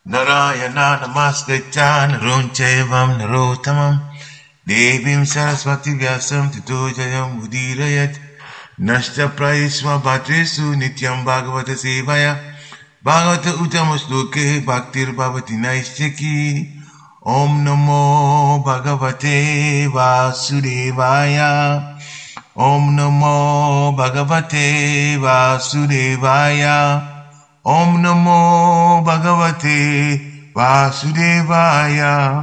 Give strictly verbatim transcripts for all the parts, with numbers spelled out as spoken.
Narayana namaskritya narunchaivam narottamam Devim saraswati vyasam tito jayam udirayat Nashta prayisva bhatresu nityam bhagavata sevaya Bhagavata uttamasloke bhaktir bhavati naishyaki Om namo bhagavate vasudevaya Om namo bhagavate vasudevaya Om namo bhagavate vasudevaya.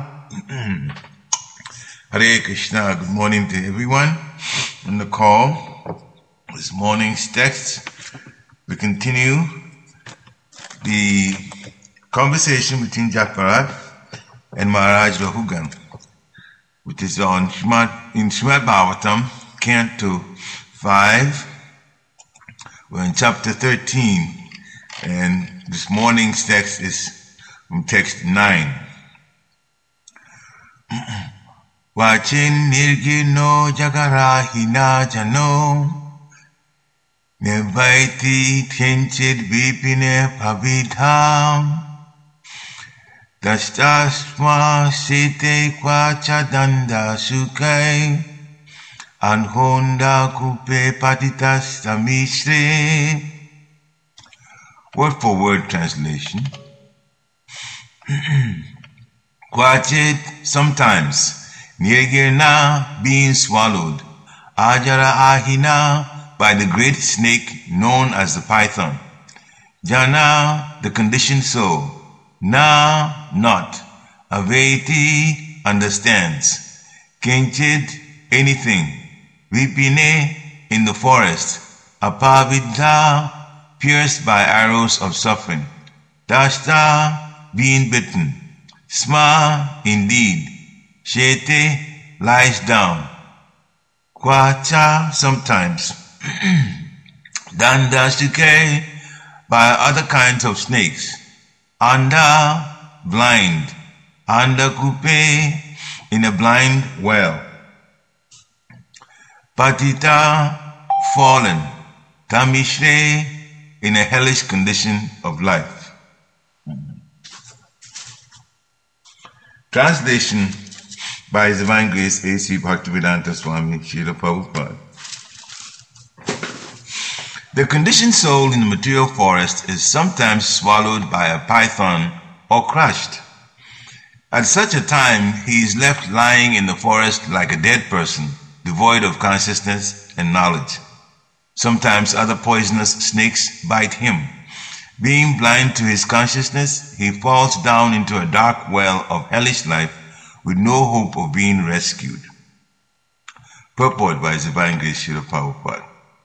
Hare Krishna. Good morning to everyone on the call. This morning's text, we continue the conversation between Jack Parag and Maharaj Rahugan, which is on Shrimad, in Shrimad Bhagavatam, Canto five. We're in chapter thirteen. And this morning's text is from text nine. Vachin nirgino jagarahina jano Nevaiti tinchid vipine pavidham Dastasma sete kwacha danda sukai Anhonda kupe patitas tamishre. Word for word translation. Kwachit, sometimes. Nirgirna, being swallowed. Ajara ahina, by the great snake known as the python. Jana, the conditioned soul. Na, not. Aveti, understands. Kinchit, anything. Vipine, in the forest. Apavidha, pierced by arrows of suffering. Dashta, being bitten. Sma, indeed. Shete, lies down. Kwacha, sometimes. Dandasuke, by other kinds of snakes. Anda, blind. Anda kupe, in a blind well. Patita, fallen. Tamishre, in a hellish condition of life. Translation by His Divine Grace A C Bhaktivedanta Swami Srila Prabhupada. The conditioned soul in the material forest is sometimes swallowed by a python or crushed. At such a time, he is left lying in the forest like a dead person, devoid of consciousness and knowledge. Sometimes other poisonous snakes bite him. Being blind to his consciousness, he falls down into a dark well of hellish life with no hope of being rescued. Purport by His Divine Grace Srila Prabhupada.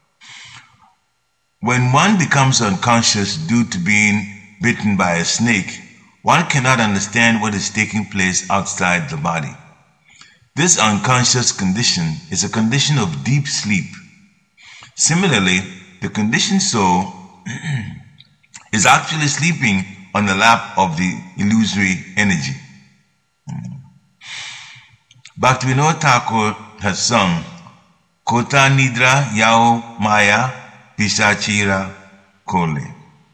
When one becomes unconscious due to being bitten by a snake, one cannot understand what is taking place outside the body. This unconscious condition is a condition of deep sleep. Similarly, the conditioned soul is actually sleeping on the lap of the illusory energy. Bhaktivinoda Thakur has sung, Kota Nidra Yao Maya Pisachira Kole.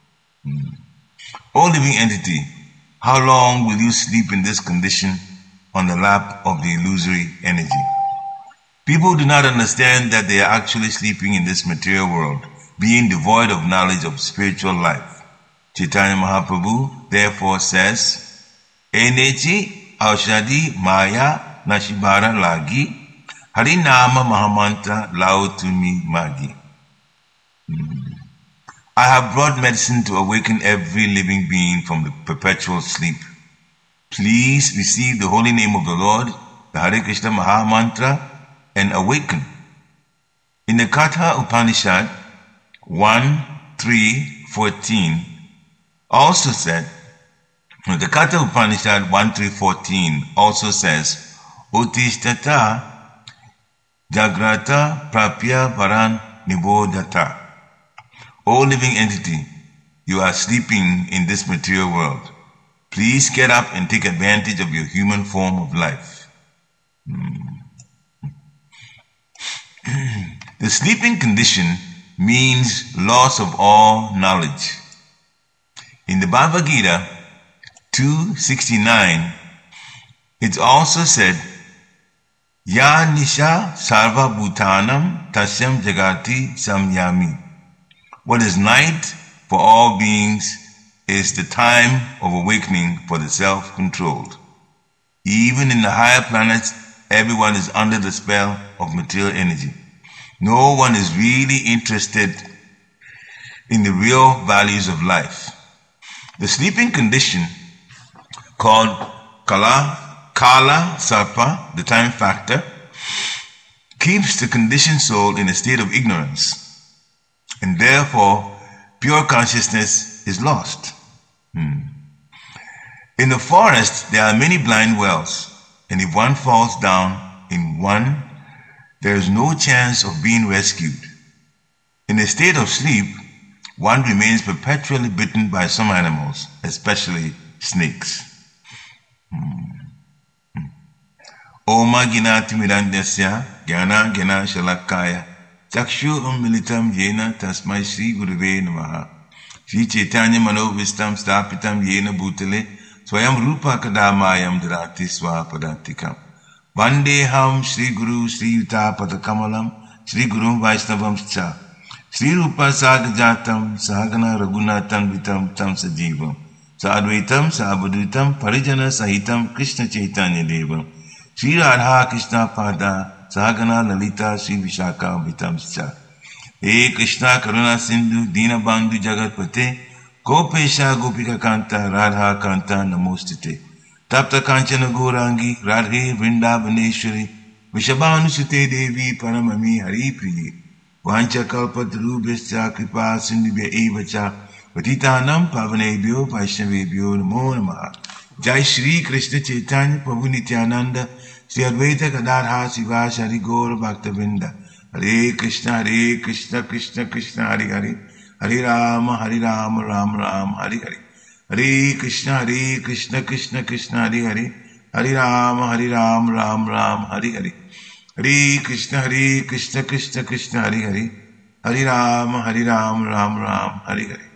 O living entity, how long will you sleep in this condition on the lap of the illusory energy? People do not understand that they are actually sleeping in this material world, being devoid of knowledge of spiritual life. Chaitanya Mahaprabhu therefore says, Enechi Aushadi Maya Nashibara Lagi Harinama Mahamantra Lao Tumi Magi. I have brought medicine to awaken every living being from the perpetual sleep. Please receive the holy name of the Lord, the Hare Krishna Mahamantra, and awaken. In the Katha Upanishad one three fourteen also said, the Katha Upanishad one three fourteen also says, Utishtata Jagrata Prapya Varan Nibodhata. O living entity, you are sleeping in this material world. Please get up and take advantage of your human form of life. Hmm. The sleeping condition means loss of all knowledge. In the Bhagavad Gita two sixty-nine, it's also said, Ya Nisha Sarva Bhutanam Tasyam Jagati Samyami. What is night for all beings is the time of awakening for the self-controlled. Even in the higher planets, everyone is under the spell of material energy. No one is really interested in the real values of life. The sleeping condition, called Kala, Kala Sarpa, the time factor, keeps the conditioned soul in a state of ignorance, and therefore pure consciousness is lost. Hmm. In the forest, there are many blind wells, and if one falls down in one, there is no chance of being rescued. In a state of sleep, one remains perpetually bitten by some animals, especially snakes. Oma ginati mirandasya gyana gyana shalakaya chakshu ummilitam yena tasmai Sri Guruve namaha. Sri Chaitanya Manovistam Stapitam Yena Bhutale Swayam Rupa Kadamayam Dharati Swapadantikam Vandeham Sri Guru Sri Yuta Padakamalam Sri Guru Vaishnavam Cha Sri Rupa Sagajatam Sahagana Raghunatam Vitam Tam Sajivam Sadvaitam Sabadvitam Parijana Sahitam Krishna Chaitanya Devam Sri Radha Krishna Pada Sahagana Lalita Sri Vishaka Vitam Cha Hey Krishna Karuna Sindhu Dina Bandhu Jagatpate Gopesha Gopika Kanta Radha Kanta Namostite Tapta Kanchana Gorangi Radhe Vrindavaneshwari Vishabhanusute Devi Paramami Hari Priye Vancha Kalpadrubhascha Kripa Sindhubhya Evacha Patitanam Pavanebhyo Vaishnavebhyo Namo Namaha. Jai Shri Krishna Chaitanya Prabhu Nityananda Sri Advaita Gadadha Siva Shari Gaur Bhaktavinda. Hare Krishna, Hare Krishna, Krishna Krishna, Hare Hare, Hare Rama, Hare Rama, Rama Rama, Hare Hare. Hare Krishna, Hare Krishna, Krishna Krishna, Hare Hare, Hare Rama, Hare Rama, Rama Rama, Hare Hare. Hare Krishna, Hare Krishna, Krishna Krishna, Hare Hare, Hare Rama, Hare Rama, Rama Rama, Hare Hare.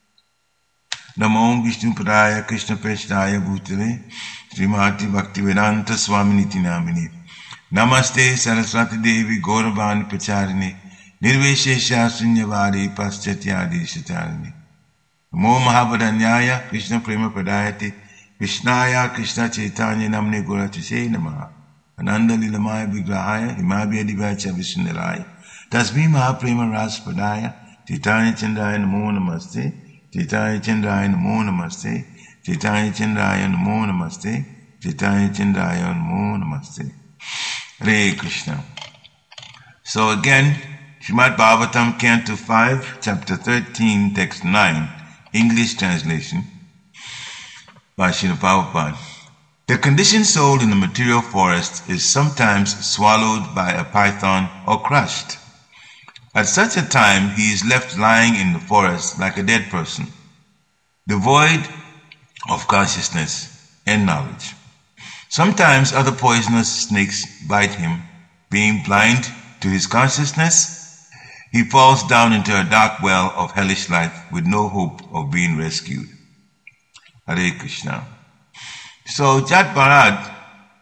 Namo Vishnu Padaya Krishna Peshtaya Bhutale Srimati Bhaktivedanta Swaminiti Namini. Namaste Saraswati Devi Gauravani Pacharini Nirveshesha Sunyavadi Paschatyadi Shatarini. Namo Mahabharanyaya Krishna Prema Padayate Krishnaya Krishna Chaitanya Namne Gauratishe Namaha. Ananda Lilamaya Vigrahaya Himabhya Divacha Vishnaraya Tasmi Mahaprema Ras Padaya Chaitanya Chandraya Namo Namaste Chaitanya Chandraya Namo Namaste Chaitanya Chandraya Namo Namaste Chaitanya Chandraya Namo Namaste. Hare Krishna. So again, Srimad Bhagavatam, Canto five, Chapter thirteen, Text nine, English translation by Srila Prabhupada. The conditioned soul in the material forest is sometimes swallowed by a python or crushed. At such a time, he is left lying in the forest like a dead person, devoid of consciousness and knowledge. Sometimes other poisonous snakes bite him. Being blind to his consciousness, he falls down into a dark well of hellish life with no hope of being rescued. Hare Krishna. So Jat Bharat,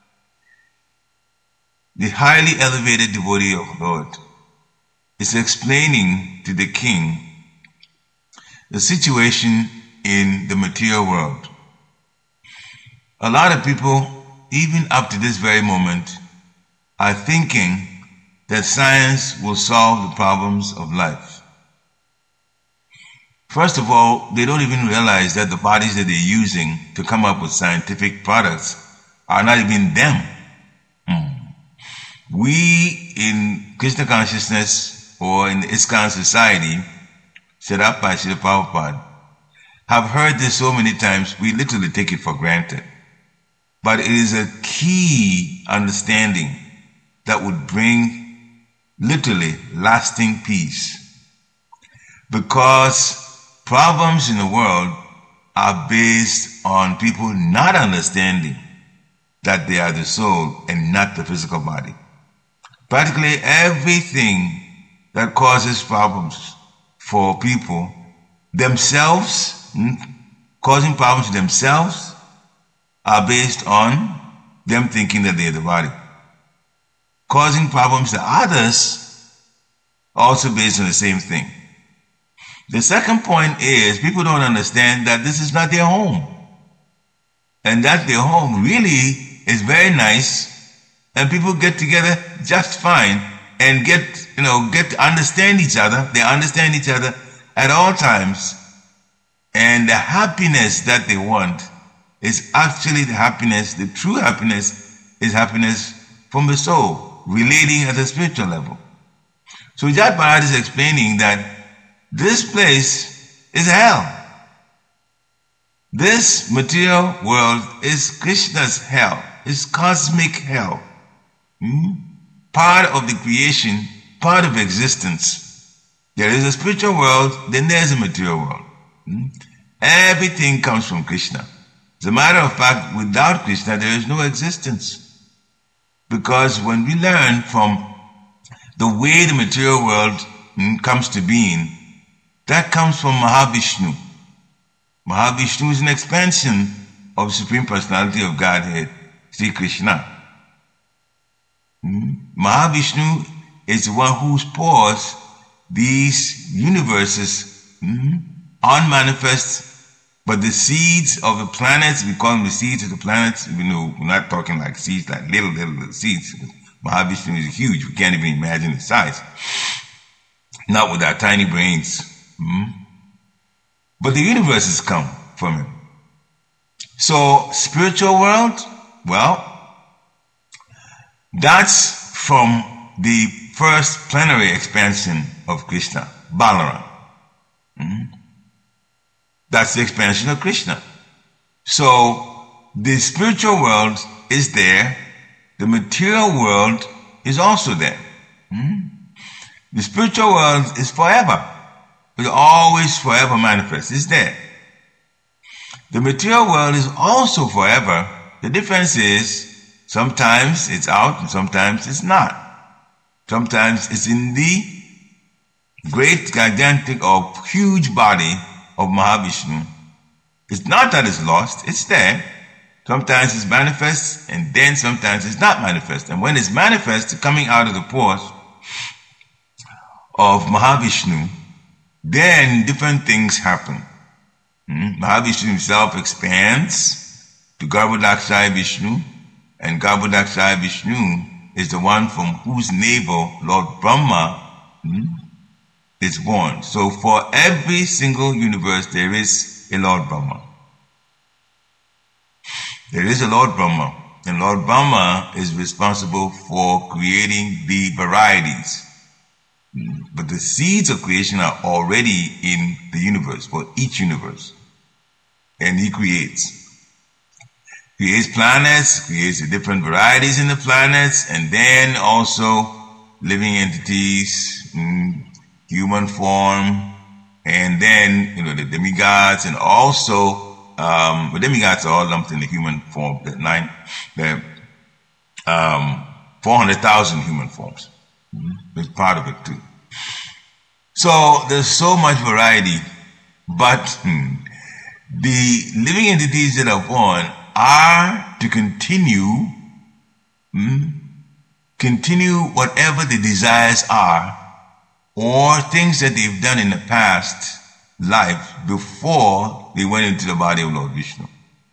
the highly elevated devotee of Lord, is explaining to the king the situation in the material world. A lot of people, even up to this very moment, are thinking that science will solve the problems of life. First of all, they don't even realize that the bodies that they're using to come up with scientific products are not even them. Hmm. We in Krishna consciousness or in the ISKCON society set up by Srila Prabhupada have heard this so many times, we literally take it for granted. But it is a key understanding that would bring literally lasting peace. Because problems in the world are based on people not understanding that they are the soul and not the physical body. Practically everything that causes problems for people themselves, causing problems to themselves are based on them thinking that they're the body. Causing problems to others, also based on the same thing. The second point is people don't understand that this is not their home. And that their home really is very nice, and people get together just fine and get, you know, get to understand each other. They understand each other at all times. And the happiness that they want is actually the happiness, the true happiness is happiness from the soul, relating at a spiritual level. So Vijay Bharat is explaining that this place is hell. This material world is Krishna's hell. It's cosmic hell. Hmm? Part of the creation, part of existence. There is a spiritual world, then there's a material world. Hmm? Everything comes from Krishna. As a matter of fact, without Krishna, there is no existence. Because when we learn from the way the material world hmm, comes to being, that comes from Mahavishnu. Mahavishnu is an expansion of the Supreme Personality of Godhead, Sri Krishna. Hmm? Mahavishnu is the one who pours these universes hmm, unmanifest, but the seeds of the planets, we call them the seeds of the planets. You know, we're not talking like seeds, like little, little, little seeds. Mahavishnu is huge. We can't even imagine the size. Not with our tiny brains. Hmm? But the universes come from him. So, spiritual world, well, that's from the first plenary expansion of Krishna, Balaram. Mm-hmm. That's the expansion of Krishna. So, the spiritual world is there. The material world is also there. Mm-hmm. The spiritual world is forever. It always forever manifests. It's there. The material world is also forever. The difference is sometimes it's out and sometimes it's not. Sometimes it's in the great, gigantic or huge body of Mahavishnu. It's not that it's lost. It's there. Sometimes it's manifest and then sometimes it's not manifest. And when it's manifest, coming out of the pores of Mahavishnu, then different things happen. Hmm? Mahavishnu himself expands to Garbhodakshaya Vishnu, and Garbhodakshaya Vishnu is the one from whose navel Lord Brahma hmm, is born. So for every single universe there is a Lord Brahma. There is a Lord Brahma, and Lord Brahma is responsible for creating the varieties. But the seeds of creation are already in the universe, for each universe. And he creates. Creates planets, creates the different varieties in the planets, and then also living entities, mm, human form, and then, you know, the demigods, and also, um, the demigods are all lumped in the human form, the nine, the, um, four hundred thousand human forms. It's part of it too. So there's so much variety, but hmm, the living entities that are born are to continue, hmm, continue whatever the desires are, or things that they've done in the past life before they went into the body of Lord Vishnu.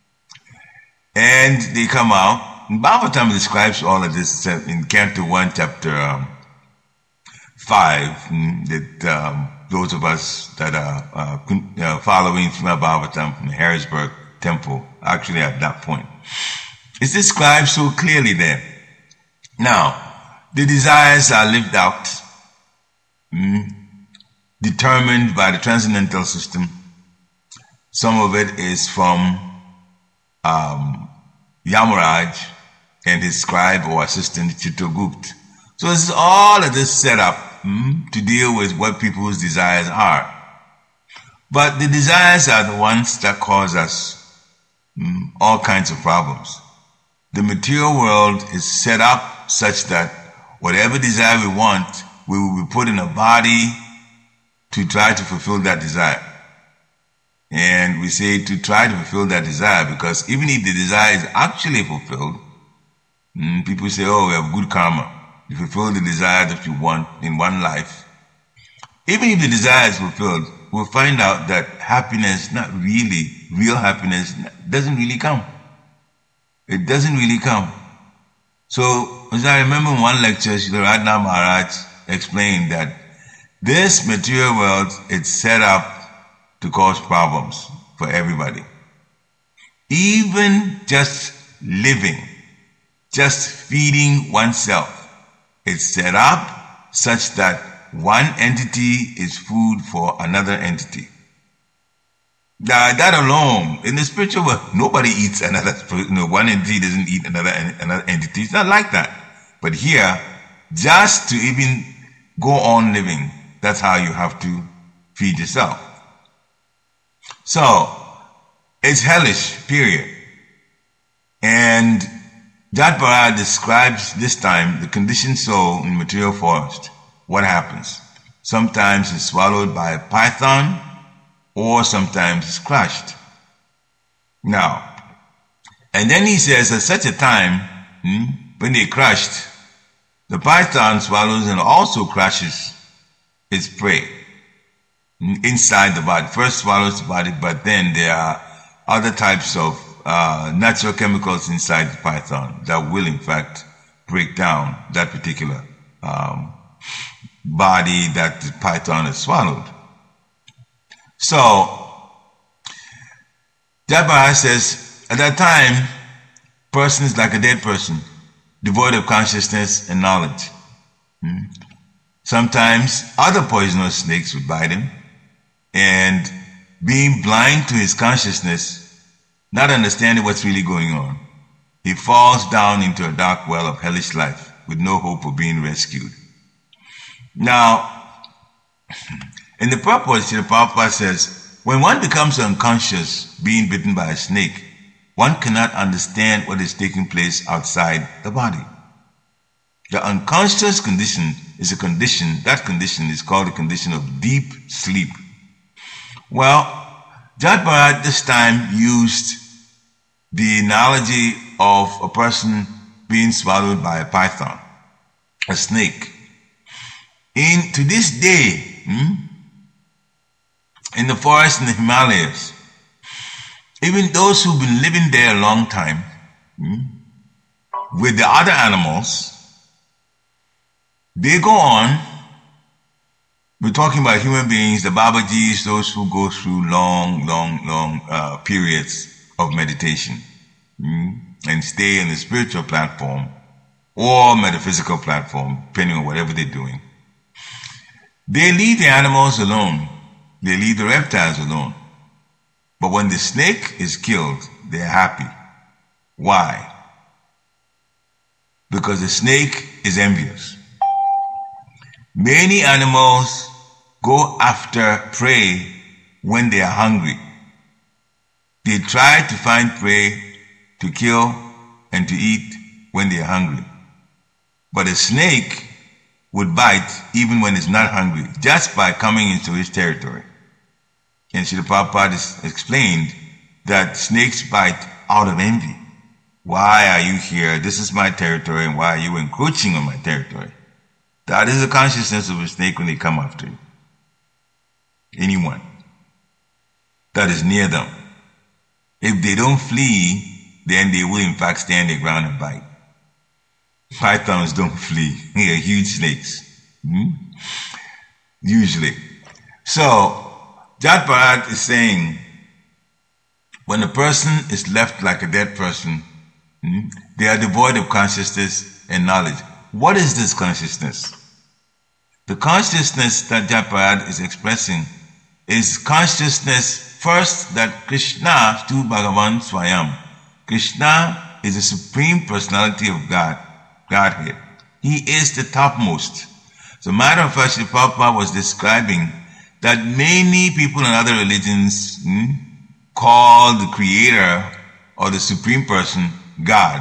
And they come out. Bhagavatam describes all of this in Canto one, chapter um, five, that um, those of us that are uh, uh, following Srimad Bhagavatam from the Harrisburg Temple, actually at that point. It's described so clearly there. Now, the desires are lived out, mm, determined by the transcendental system. Some of it is from um, Yamaraj and his scribe or assistant Chitragupta. So this is all of this set up mm, to deal with what people's desires are. But the desires are the ones that cause us mm, all kinds of problems. The material world is set up such that whatever desire we want, we will be put in a body to try to fulfill that desire. And we say to try to fulfill that desire, because even if the desire is actually fulfilled, mm, people say, oh, we have good karma. You fulfill the desire that you want in one life. Even if the desire is fulfilled, we'll find out that happiness, not really, real happiness, doesn't really come. It doesn't really come. So, as I remember in one lecture, Srila Radha Maharaj explained that this material world is set up to cause problems for everybody. Even just living, just feeding oneself, is set up such that one entity is food for another entity. Now, that alone, in the spiritual world, nobody eats another, you know, one entity doesn't eat another, another entity. It's not like that. But here, just to even go on living, that's how you have to feed yourself. So, it's hellish, period. And Jat Bharat describes this time the conditioned soul in material forest. What happens? Sometimes it's swallowed by a python, or sometimes it's crushed. Now, and then he says at such a time, hmm, when they're crushed, the python swallows and also crushes its prey inside the body. First swallows the body, but then there are other types of uh, natural chemicals inside the python that will in fact break down that particular um, body that the python has swallowed. So, Jat Bharat says, at that time, person is like a dead person, devoid of consciousness and knowledge. Hmm? Sometimes other poisonous snakes would bite him, and being blind to his consciousness, not understanding what's really going on, he falls down into a dark well of hellish life with no hope of being rescued. Now, in the purport, Srila Prabhupada says, when one becomes unconscious, being bitten by a snake, one cannot understand what is taking place outside the body. The unconscious condition is a condition, that condition is called the condition of deep sleep. Well, Jat Bharat this time used the analogy of a person being swallowed by a python, a snake. In, to this day, hmm, in the forest in the Himalayas, even those who've been living there a long time, hmm, with the other animals, they go on. We're talking about human beings, the Babajis, those who go through long, long, long uh, periods of meditation hmm, and stay on the spiritual platform or metaphysical platform, depending on whatever they're doing. They leave the animals alone. They leave the reptiles alone. But when the snake is killed, they're happy. Why? Because the snake is envious. Many animals go after prey when they are hungry. They try to find prey to kill and to eat when they are hungry. But a snake would bite even when it's not hungry, just by coming into its territory. And Srila Prabhupada explained that snakes bite out of envy. Why are you here? This is my territory, and why are you encroaching on my territory? That is the consciousness of a snake when they come after you. Anyone that is near them. If they don't flee, then they will in fact stand their ground and bite. Pythons don't flee. They are huge snakes. Hmm? Usually. So, Jat Bharat is saying, when a person is left like a dead person, hmm, they are devoid of consciousness and knowledge. What is this consciousness? The consciousness that Jat Bharat is expressing is consciousness first that Krishna tu Bhagavan Swayam. Krishna is the supreme personality of God, Godhead. He is the topmost. As a matter of fact, Srila Prabhupada was describing that many people in other religions hmm, call the creator or the supreme person God.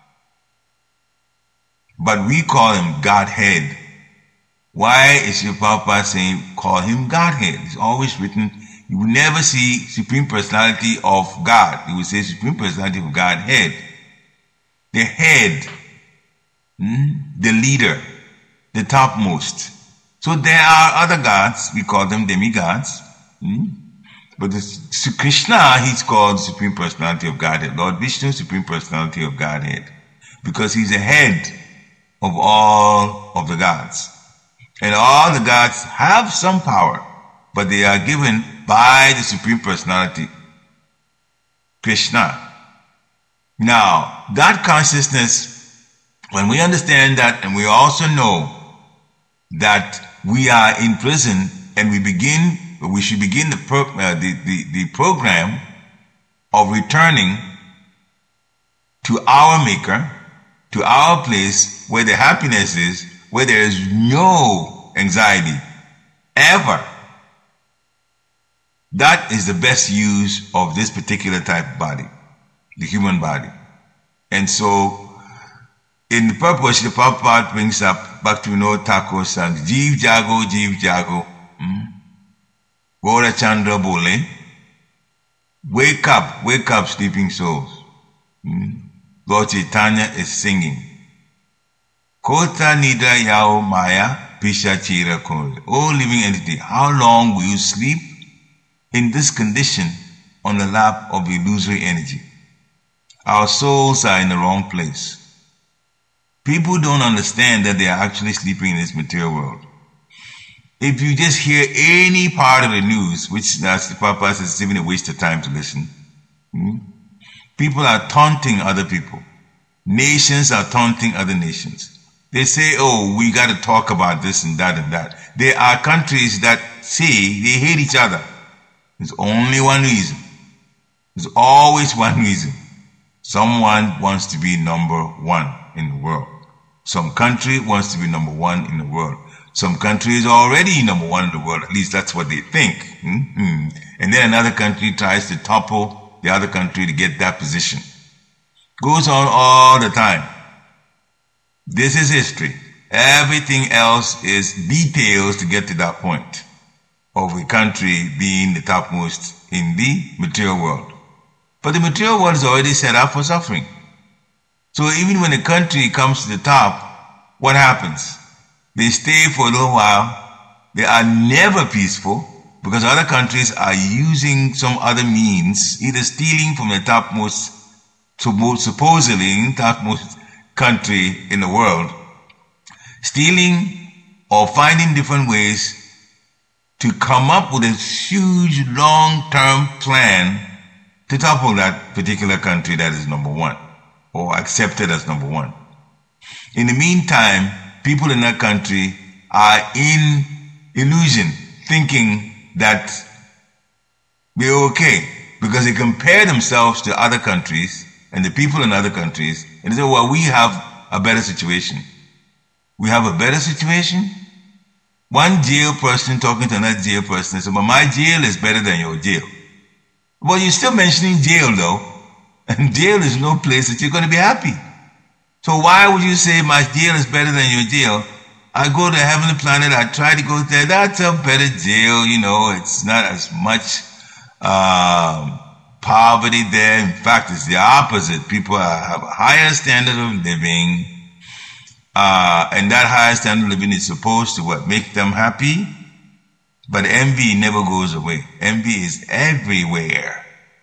But we call him Godhead. Why is Srila Prabhupada saying call him Godhead? It's always written You will never see Supreme Personality of God. You will say Supreme Personality of God, head. The head, hmm? the leader, the topmost. So there are other gods, we call them demigods. Hmm? But the, Krishna, he's called Supreme Personality of Godhead. Lord Vishnu, Supreme Personality of Godhead. Because he's the head of all of the gods. And all the gods have some power, but they are given by the Supreme Personality, Krishna. Now, that consciousness, when we understand that, and we also know that we are in prison, and we begin, we should begin the, pro, uh, the, the, the program of returning to our Maker, to our place where the happiness is, where there is no anxiety, ever. That is the best use of this particular type of body, the human body. And so, in the purpose, the Prabhupada brings up Bhaktivinoda Thakur sang, Jeev Jago, Jeev Jago, hmm? Gaura Chandra Bole, wake up, wake up, sleeping souls. Hmm? Lord Chaitanya is singing. Kota Nidra Yao Maya Pisha Chira Kore. Oh living entity, how long will you sleep in this condition on the lap of illusory energy? Our souls are in the wrong place. People don't understand that they are actually sleeping in this material world. If you just hear any part of the news, which that's the purpose, is even a waste of time to listen. Hmm? People are taunting other people. Nations are taunting other nations. They say, oh, we got to talk about this and that and that. There are countries that say they hate each other. There's only one reason. There's always one reason. Someone wants to be number one in the world. Some country wants to be number one in the world. Some country is already number one in the world. At least that's what they think. Mm-hmm. And then another country tries to topple the other country to get that position. Goes on all the time. This is history. Everything else is details to get to that point of a country being the topmost in the material world. But the material world is already set up for suffering. So even when a country comes to the top, what happens? They stay for a little while. They are never peaceful because other countries are using some other means, either stealing from the topmost, supposedly topmost country in the world, stealing or finding different ways to come up with a huge long-term plan to topple that particular country that is number one or accepted as number one. In the meantime, people in that country are in illusion, thinking that they're okay because they compare themselves to other countries and the people in other countries and they say, well, we have a better situation. We have a better situation? One jail person talking to another jail person and says, well, my jail is better than your jail. Well, you're still mentioning jail though, and jail is no place that you're going to be happy. So why would you say my jail is better than your jail? I go to Heavenly Planet, I try to go there, that's a better jail, you know, it's not as much um, poverty there. In fact, it's the opposite. People are, have a higher standard of living, uh, and that higher standard of living is supposed to what? Make them happy. But envy never goes away. Envy is everywhere.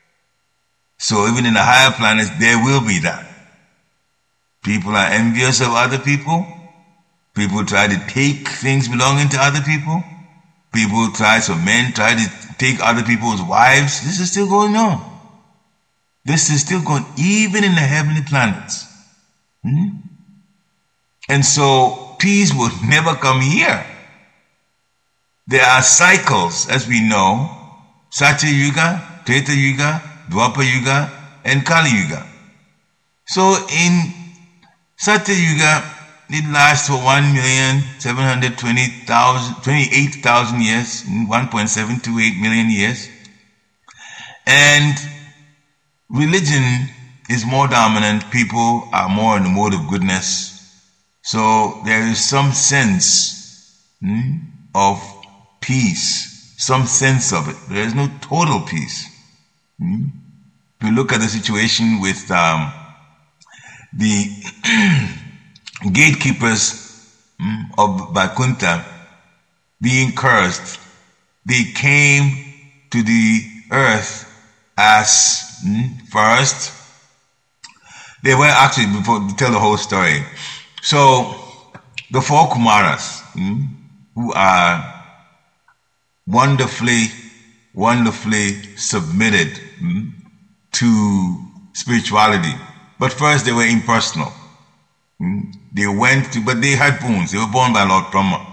So even in the higher planets, there will be that. People are envious of other people. People try to take things belonging to other people. People try, so men try to take other people's wives. This is still going on. This is still going, even in the heavenly planets. Hmm? And so peace will never come here. There are cycles, as we know, Satya Yuga, Treta Yuga, Dwapara Yuga, and Kali Yuga. So in Satya Yuga, it lasts for one million seven hundred twenty-eight thousand years, one point seven two eight million years. And religion is more dominant. People are more in the mode of goodness. So there is some sense hmm, of peace. some sense of it. There is no total peace. Hmm? If you look at the situation with um, the gatekeepers hmm, of Vaikunta being cursed, they came to the earth as hmm, first. They were actually, before to tell the whole story. So the four Kumaras, hmm, who are wonderfully, wonderfully submitted hmm, to spirituality. But first they were impersonal. Hmm. They went to, but they had boons. They were born by Lord Brahma.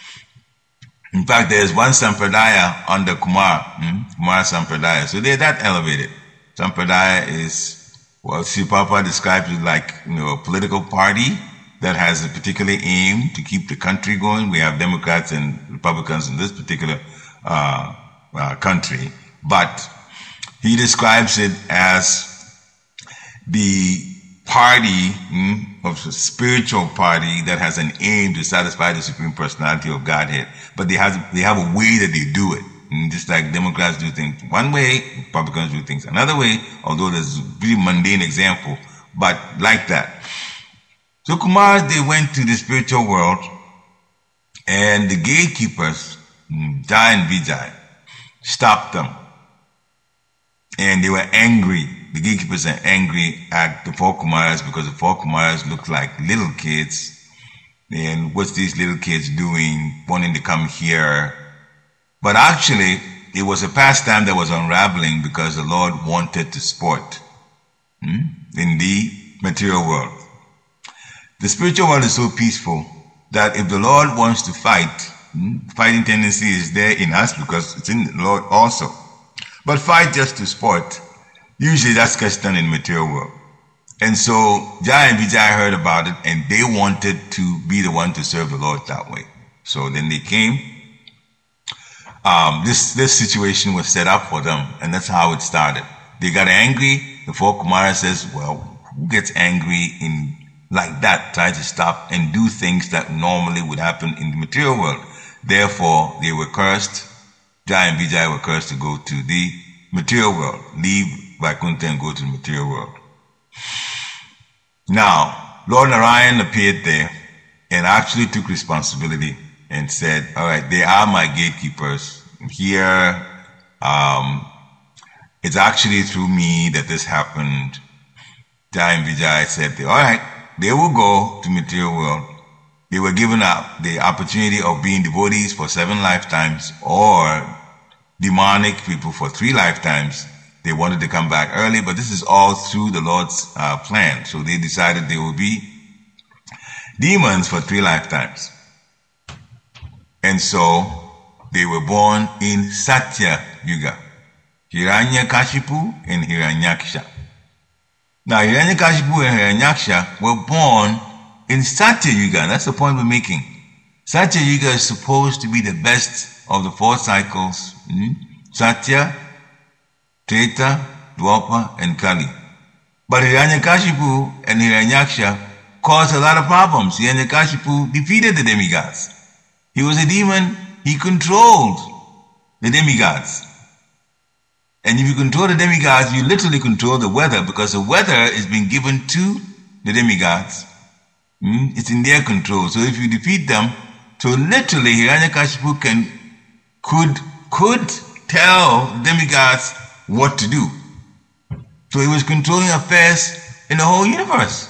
In fact, there's one Sampradaya under Kumar, hmm, Kumar Sampradaya. So they're that elevated. Sampradaya is, well, Sri Prabhupada describes it like, you know, a political party that has a particular aim to keep the country going. We have Democrats and Republicans in this particular uh, uh, country. But he describes it as the party, hmm, of a spiritual party that has an aim to satisfy the Supreme Personality of Godhead. But they have, they have a way that they do it. And just like Democrats do things one way, Republicans do things another way, although there's a really mundane example, but like that. So Kumars, they went to the spiritual world, and the gatekeepers, Jai and Vijay, stopped them. And they were angry. The gatekeepers are angry at the four Kumaras because the four Kumaras looked like little kids. And what's these little kids doing, wanting to come here? But actually, it was a pastime that was unraveling because the Lord wanted to sport hmm, in the material world. The spiritual world is so peaceful that if the Lord wants to fight, hmm, fighting tendency is there in us because it's in the Lord also. But fight just to sport, usually that's gets done in the material world. And so Jai and Vijay heard about it, and they wanted to be the one to serve the Lord that way. So then they came. Um, this this situation was set up for them, and that's how it started. They got angry. The four Kumara says, well, who gets angry in like that, try to stop and do things that normally would happen in the material world? Therefore, they were cursed. Jai and Vijay were cursed to go to the material world, leave Vaikunta and go to the material world. Now, Lord Narayan appeared there and actually took responsibility and said, all right, they are my gatekeepers. Here, um, it's actually through me that this happened. Jai and Vijay said, all right, they will go to material world. They were given up the opportunity of being devotees for seven lifetimes or demonic people for three lifetimes. They wanted to come back early, but this is all through the Lord's uh, plan. So they decided they would be demons for three lifetimes. And so they were born in Satya Yuga, Hiranyakashipu and Hiranyaksha. Now Hiranyakashipu and Hiranyaksha were born in Satya Yuga. That's the point we're making. Satya Yuga is supposed to be the best of the four cycles. Hmm? Satya, Treta, Dwapara, and Kali. But Hiranyakashipu and Hiranyaksha caused a lot of problems. Hiranyakashipu defeated the demigods. He was a demon. He controlled the demigods. And if you control the demigods, you literally control the weather, because the weather is being given to the demigods. Hmm? It's in their control. So if you defeat them, so literally Hiranyakashipu can, could, could tell the demigods what to do. So he was controlling affairs in the whole universe.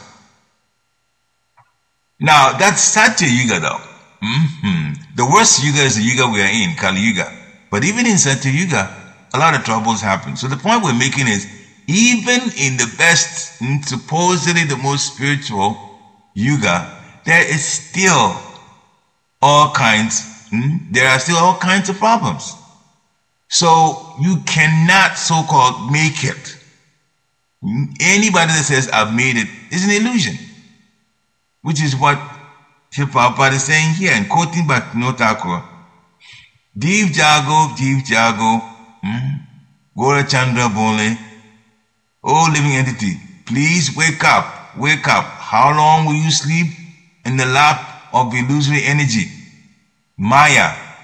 Now, that's Satya Yuga though. Mm-hmm. The worst Yuga is the Yuga we are in, Kali Yuga. But even in Satya Yuga, a lot of troubles happen. So the point we're making is, even in the best, supposedly the most spiritual Yuga, there is still all kinds, there are still all kinds of problems. So you cannot so-called make it. Anybody that says I've made it is an illusion, which is what Srila Prabhupada is saying here, and quoting Bhaktivinoda Thakur, Jeev Jago, Jeev Jago, hmm? Gora Chandra Bole, oh living entity, please wake up, wake up. How long will you sleep in the lap of illusory energy? Maya.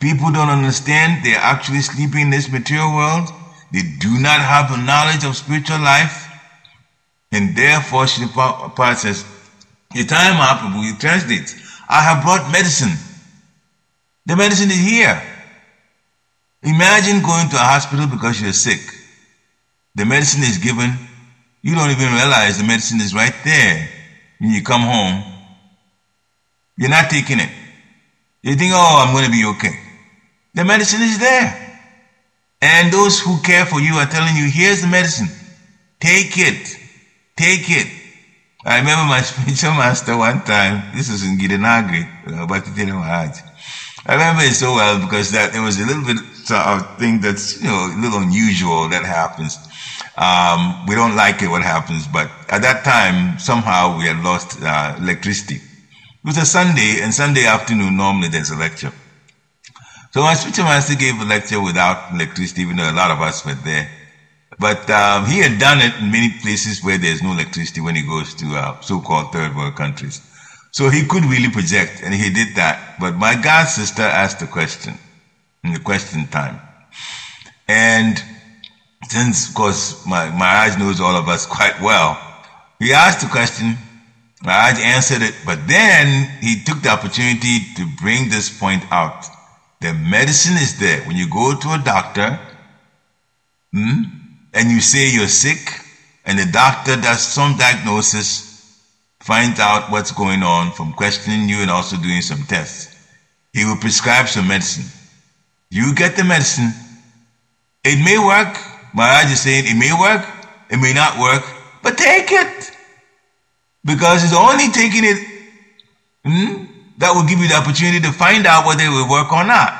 People don't understand they're actually sleeping in this material world. They do not have the knowledge of spiritual life. And therefore, Srila Prabhupada says, Chaitanya Mahaprabhu, he translates, I have brought medicine. The medicine is here. Imagine going to a hospital because you're sick. The medicine is given. You don't even realize the medicine is right there. When you come home, you're not taking it. You think, oh, I'm going to be okay. The medicine is there. And those who care for you are telling you, here's the medicine. Take it. Take it. I remember my spiritual master one time, this was in Gidanagri, Bhaktisiddhanta Maharaj. I remember it so well because that there was a little bit of thing that's, you know, a little unusual that happens. Um, we don't like it what happens, but at that time, somehow we had lost uh, electricity. It was a Sunday, and Sunday afternoon, normally there's a lecture. So my spiritual master gave a lecture without electricity, even though a lot of us were there. But um, he had done it in many places where there's no electricity when he goes to uh, so-called third world countries. So he could really project, and he did that. But my god sister asked a question in the question time. And since, of course, my Maharaj knows all of us quite well, he asked the question, Maharaj answered it, but then he took the opportunity to bring this point out. The medicine is there. When you go to a doctor, hmm, and you say you're sick, and the doctor does some diagnosis, finds out what's going on from questioning you and also doing some tests, he will prescribe some medicine. You get the medicine. It may work. Maharaj is saying it may work, it may not work, but take it. Because it's only taking it hmm, that will give you the opportunity to find out whether it will work or not.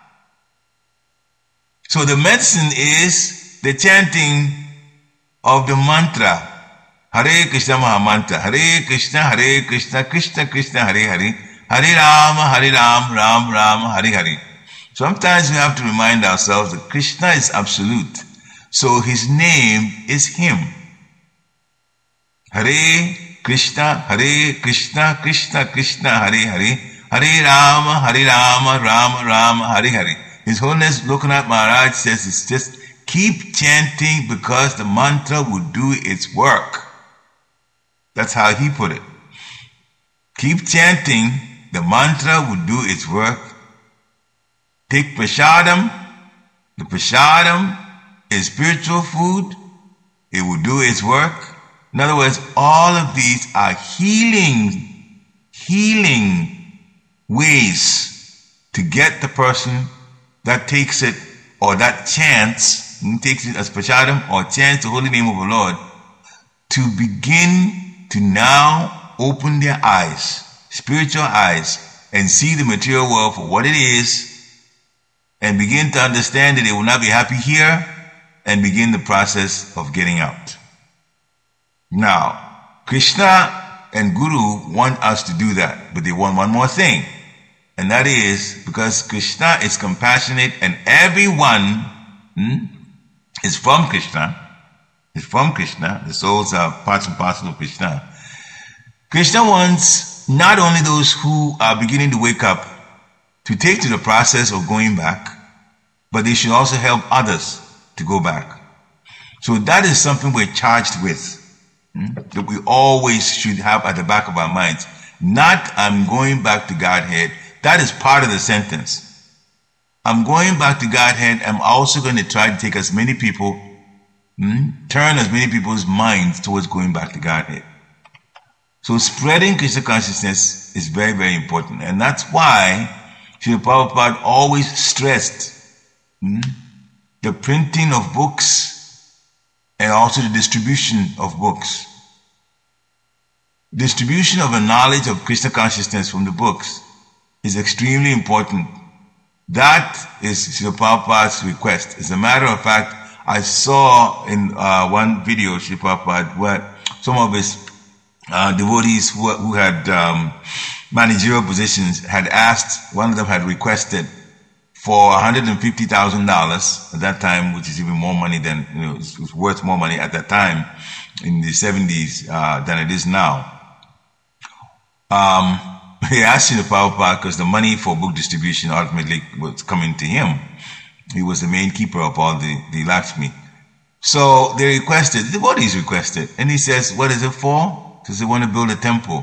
So the medicine is the chanting of the mantra, Hare Krishna Maha Mantra, Hare Krishna, Hare Krishna, Krishna Krishna, Hare Hare, Hare Rama, Hare Ram, Ram Ram, Hare Hare. Sometimes we have to remind ourselves that Krishna is absolute. So his name is him. Hare Krishna, Hare Krishna, Krishna Krishna, Hare Hare, Hare Rama, Hare Rama, Rama Rama, Hare Hare. His Holiness Lokanath Maharaj says it's just keep chanting because the mantra will do its work. That's how he put it. Keep chanting, the mantra will do its work. Take prasadam. The prasadam is spiritual food. It will do its work. In other words, all of these are healing, healing ways to get the person that takes it or that chants, takes it as prasadam or chants the holy name of the Lord, to begin to now open their eyes, spiritual eyes, and see the material world for what it is, and begin to understand that they will not be happy here, and begin the process of getting out. Now, Krishna and Guru want us to do that, but they want one more thing. And that is because Krishna is compassionate and everyone hmm, is from Krishna, is from Krishna, the souls are parts and parcel of Krishna. Krishna wants not only those who are beginning to wake up to take to the process of going back, but they should also help others to go back. So that is something we're charged with, hmm, that we always should have at the back of our minds. Not, I'm going back to Godhead. That is part of the sentence. I'm going back to Godhead. I'm also going to try to take as many people, hmm, turn as many people's minds towards going back to Godhead. So spreading Krishna consciousness is very, very important. And that's why Srila Prabhupada always stressed hmm, the printing of books and also the distribution of books. Distribution of the knowledge of Krishna consciousness from the books is extremely important. That is Srila Prabhupada's request. As a matter of fact, I saw in uh, one video, Srila Prabhupada, where some of his uh, devotees who, who had um, managerial positions had asked, one of them had requested for one hundred fifty thousand dollars at that time, which is even more money than, you know, it was worth more money at that time in the seventies uh, than it is now. Um, he asked Srila Prabhupada because the money for book distribution ultimately was coming to him. He was the main keeper of all the, the Lakshmi. So they requested, the devotees requested, and he says, what is it for? Because they want to build a temple.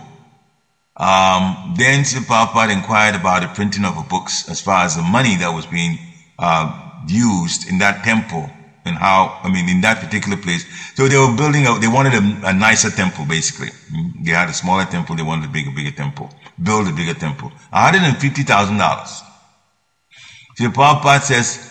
Um, then Srila Prabhupada inquired about the printing of the books as far as the money that was being uh, used in that temple and how, I mean, in that particular place. So they were building, a, they wanted a, a nicer temple, basically. They had a smaller temple, they wanted a bigger, bigger temple. Build a bigger temple. one hundred fifty thousand dollars. So Prabhupada says,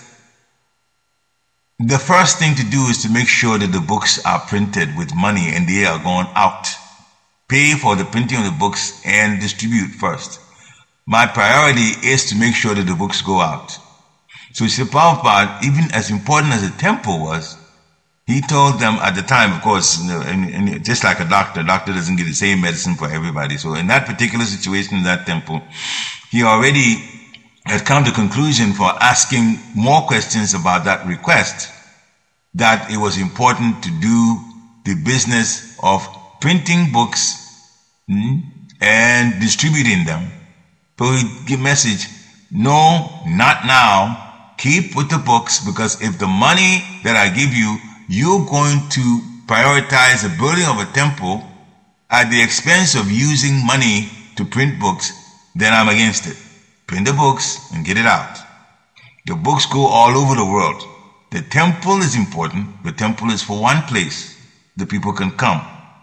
the first thing to do is to make sure that the books are printed with money and they are going out. Pay for the printing of the books and distribute first. My priority is to make sure that the books go out. So Srila Prabhupada, even as important as the temple was, he told them at the time, of course, you know, and, and just like a doctor, a doctor doesn't give the same medicine for everybody. So in that particular situation in that temple, he already had come to conclusion for asking more questions about that request, that it was important to do the business of printing books hmm, and distributing them. So he give message, no, not now. Keep with the books, because if the money that I give you, you're going to prioritize the building of a temple at the expense of using money to print books, then I'm against it. Print the books and get it out. The books go all over the world. The temple is important. The temple is for one place. The people can come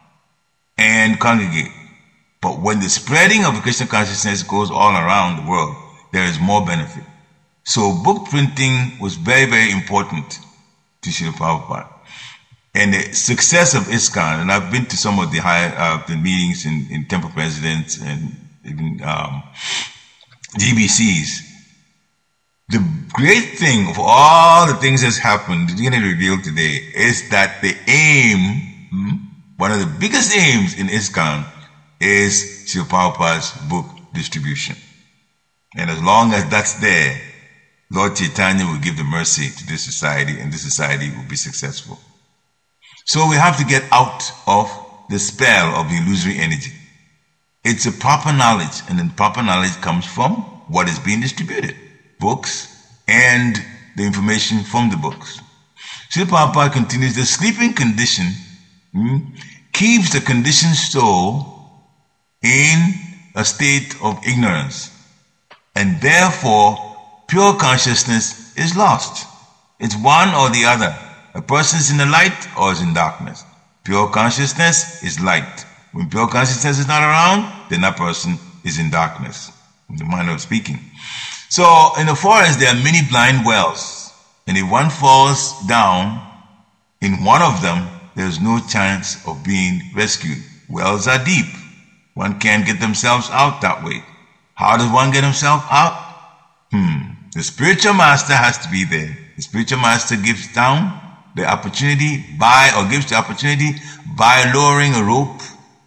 and congregate. But when the spreading of the Krishna consciousness goes all around the world, there is more benefit. So book printing was very, very important to Srila Prabhupada. And the success of ISKCON, and I've been to some of the high uh, the meetings in, in temple presidents and in um, G B Cs. The great thing of all the things that's happened, getting revealed today, is that the aim, one of the biggest aims in ISKCON, is Srila Prabhupada's book distribution. And as long as that's there, Lord Chaitanya will give the mercy to this society, and this society will be successful. So we have to get out of the spell of the illusory energy. It's a proper knowledge, and then proper knowledge comes from what is being distributed. Books and the information from the books. Srila Prabhupada continues, the sleeping condition hmm, keeps the conditioned soul in a state of ignorance, and therefore pure consciousness is lost. It's one or the other. A person is in the light or is in darkness. Pure consciousness is light. When pure consciousness is not around, then that person is in darkness, in the manner of speaking. So in the forest there are many blind wells, and if one falls down in one of them, there's no chance of being rescued. Wells are deep. One can't get themselves out that way. How does one get himself out? Hmm. The spiritual master has to be there. The spiritual master gives down the opportunity by, or gives the opportunity by lowering a rope,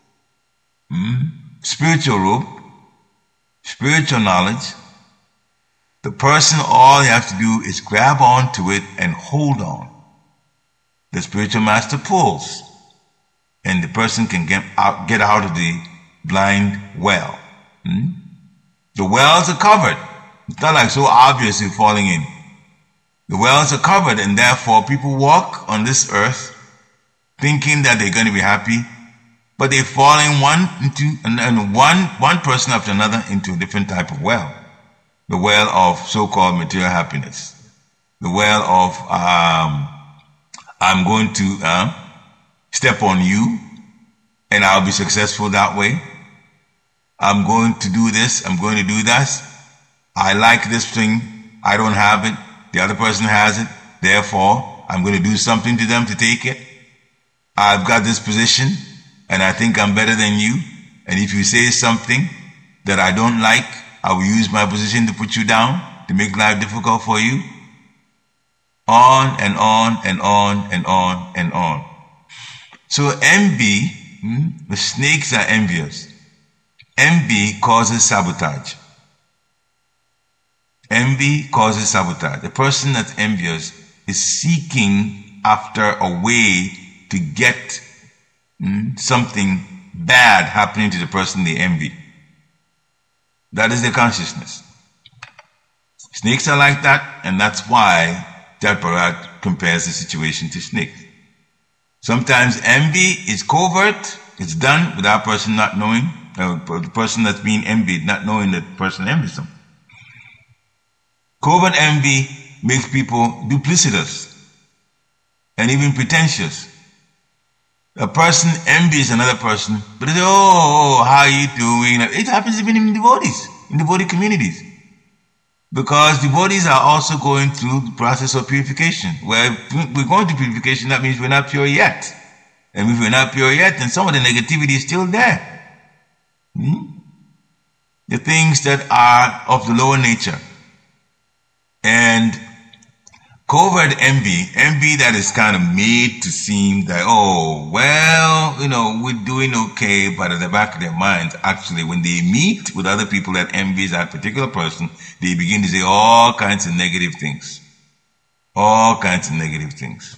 hmm? spiritual rope, spiritual knowledge. The person, all you have to do is grab on to it and hold on. The spiritual master pulls, and the person can get out, get out of the blind well. Hmm? The wells are covered. It's not like so obvious you're falling in. The wells are covered, and therefore people walk on this earth thinking that they're going to be happy, but they're falling one into and, and one one person after another into a different type of well. The well of so-called material happiness. The well of um, I'm going to uh, step on you, and I'll be successful that way. I'm going to do this. I'm going to do that. I like this thing. I don't have it. The other person has it. Therefore, I'm going to do something to them to take it. I've got this position, and I think I'm better than you. And if you say something that I don't like, I will use my position to put you down, to make life difficult for you. On and on and on and on and on. So envy, hmm, the snakes are envious. Envy causes sabotage. Envy causes sabotage. The person that's envious is seeking after a way to get hmm, something bad happening to the person they envy. That is their consciousness. Snakes are like that, and that's why Jat Bharat compares the situation to snakes. Sometimes envy is covert, it's done without person not knowing, uh, the person that's being envied not knowing that the person envies them. Covert envy makes people duplicitous and even pretentious. A person envies another person, but they say, oh, how are you doing? It happens even in devotees, in devotee communities. Because devotees are also going through the process of purification. Where we're going to purification, that means we're not pure yet. And if we're not pure yet, then some of the negativity is still there. Hmm? The things that are of the lower nature. And covert envy, envy that is kind of made to seem that, oh, well, you know, we're doing okay, but at the back of their minds, actually, when they meet with other people that envies that particular person, they begin to say all kinds of negative things. All kinds of negative things.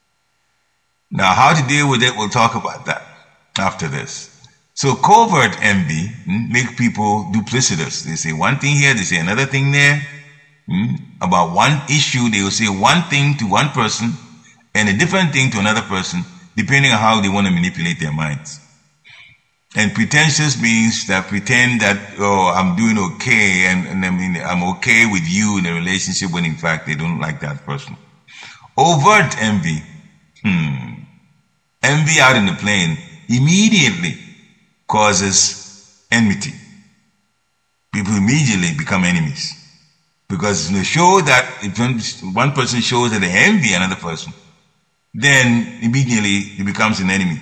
Now, how to deal with it, we'll talk about that after this. So covert envy hmm, make people duplicitous. They say one thing here, they say another thing there. Hmm? About one issue, they will say one thing to one person and a different thing to another person, depending on how they want to manipulate their minds. And pretentious means that pretend that, oh, I'm doing okay, and, and I mean, I'm okay with you in a relationship when in fact they don't like that person. Overt envy, hmm, envy out in the plain immediately causes enmity. People immediately become enemies. Because they show that if one person shows that they envy another person, then immediately it becomes an enemy.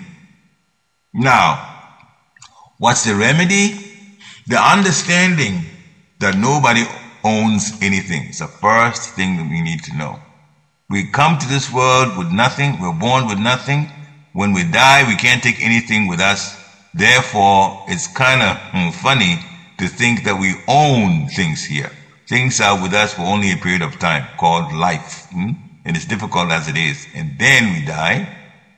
Now, what's the remedy? The understanding that nobody owns anything. It's the first thing that we need to know. We come to this world with nothing. We're born with nothing. When we die, we can't take anything with us. Therefore, it's kind of mm, funny to think that we own things here. Things are with us for only a period of time called life. Hmm? And it's difficult as it is. And then we die.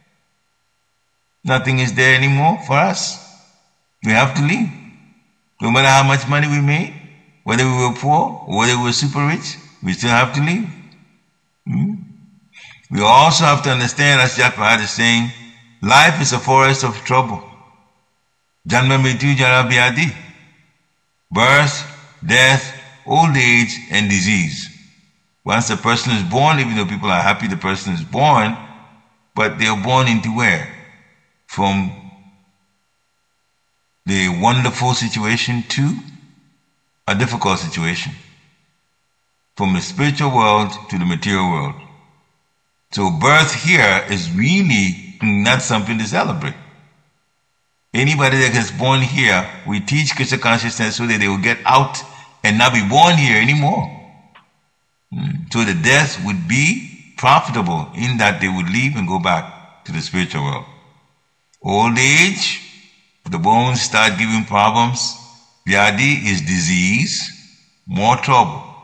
Nothing is there anymore for us. We have to leave. No matter how much money we made, whether we were poor or whether we were super rich, we still have to leave. Hmm? We also have to understand, as Jat Bharat is saying, life is a forest of trouble. Janma Mrityu Jara Vyadhi. Birth, death, old age, and disease. Once a person is born, even though people are happy the person is born, but they are born into where? From the wonderful situation to a difficult situation. From the spiritual world to the material world. So birth here is really not something to celebrate. Anybody that gets born here, we teach Krishna consciousness so that they will get out and not be born here anymore. So the death would be profitable in that they would leave and go back to the spiritual world. Old age, the bones start giving problems. Vyadhi is disease, more trouble.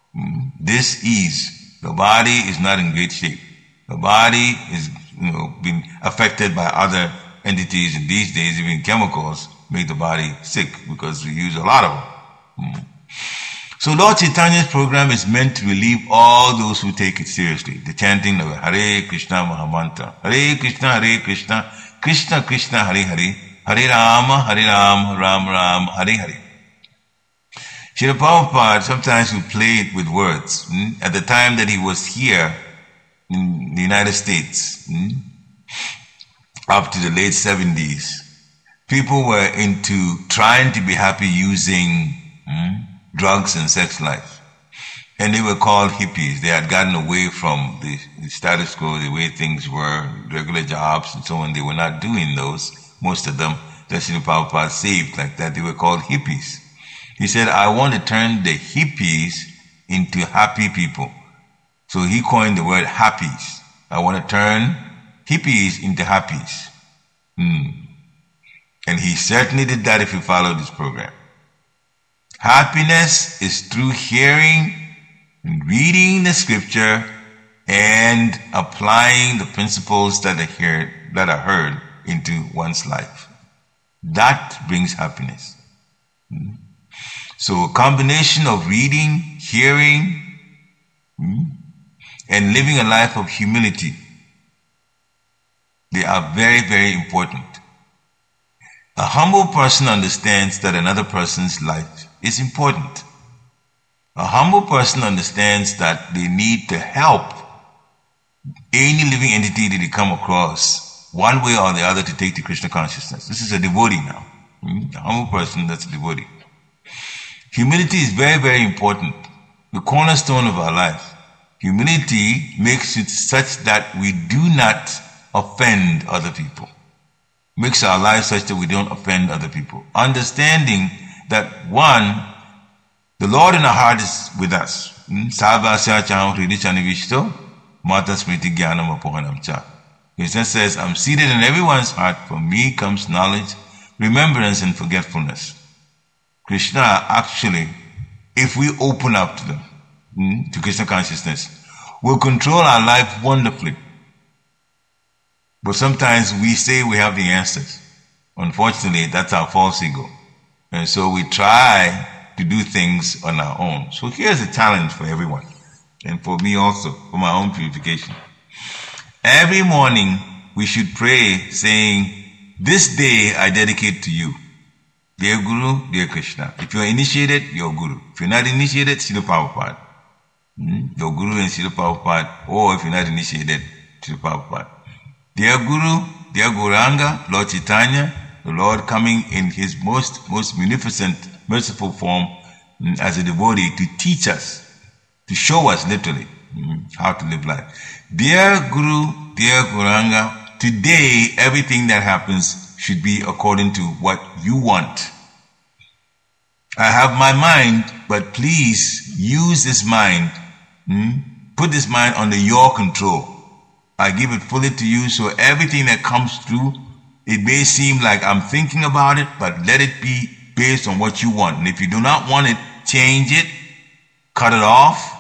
Dis-ease. The body is not in great shape. The body is, you know, being affected by other entities, and these days even chemicals make the body sick because we use a lot of them. So Lord Chaitanya's program is meant to relieve all those who take it seriously. The chanting of Hare Krishna Mahamantra. Hare Krishna, Hare Krishna, Krishna Krishna, Hare Hare, Hare Rama, Hare Rama, Ram Ram, Hare Hare. Srila Prabhupada sometimes would play it with words. Hmm? At the time that he was here in the United States, hmm? up to the late seventies, people were into trying to be happy using hmm, drugs and sex life. And they were called hippies. They had gotten away from the, the status quo, the way things were, regular jobs and so on. They were not doing those, most of them, that Srila Prabhupada saved like that. They were called hippies. He said, I want to turn the hippies into happy people. So he coined the word happies. I want to turn hippies into happies. Hmm. And he certainly did that if you followed this program. Happiness is through hearing and reading the scripture and applying the principles that are heard, that are heard into one's life. That brings happiness. Hmm. So a combination of reading, hearing, and living a life of humility, they are very, very important. A humble person understands that another person's life is important. A humble person understands that they need to help any living entity that they come across, one way or the other, to take to Krishna consciousness. This is a devotee now. A humble person, that's a devotee. Humility is very, very important. The cornerstone of our life. Humility makes it such that we do not offend other people. Makes our life such that we don't offend other people. Understanding that, one, the Lord in our heart is with us. Krishna says, I'm seated in everyone's heart. From me comes knowledge, remembrance, and forgetfulness. Krishna actually, if we open up to them, to Krishna consciousness, will control our life wonderfully. But sometimes we say we have the answers. Unfortunately, that's our false ego. And so we try to do things on our own. So here's a challenge for everyone, and for me also, for my own purification. Every morning we should pray saying, this day I dedicate to you. Dear Guru, dear Krishna. If you're initiated, you're Guru. If you're not initiated, Srila Prabhupada. Hmm? Your Guru and Srila Prabhupada. Or if you're not initiated, Srila Prabhupada. Dear Guru, dear Gauranga, Lord Chaitanya, the Lord coming in his most, most munificent, merciful form as a devotee to teach us, to show us literally how to live life. Dear Guru, dear Gauranga, today everything that happens should be according to what you want. I have my mind, but please use this mind, hmm? put this mind under your control. I give it fully to you, so everything that comes through, it may seem like I'm thinking about it, but let it be based on what you want. And if you do not want it, change it, cut it off,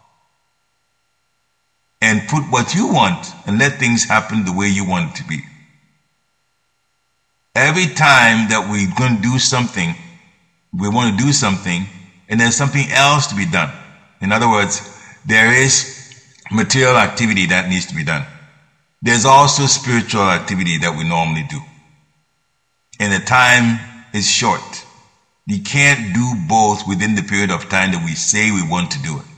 and put what you want, and let things happen the way you want it to be. Every time that we're going to do something, we want to do something, and there's something else to be done. In other words, there is material activity that needs to be done. There's also spiritual activity that we normally do. And the time is short. You can't do both within the period of time that we say we want to do it.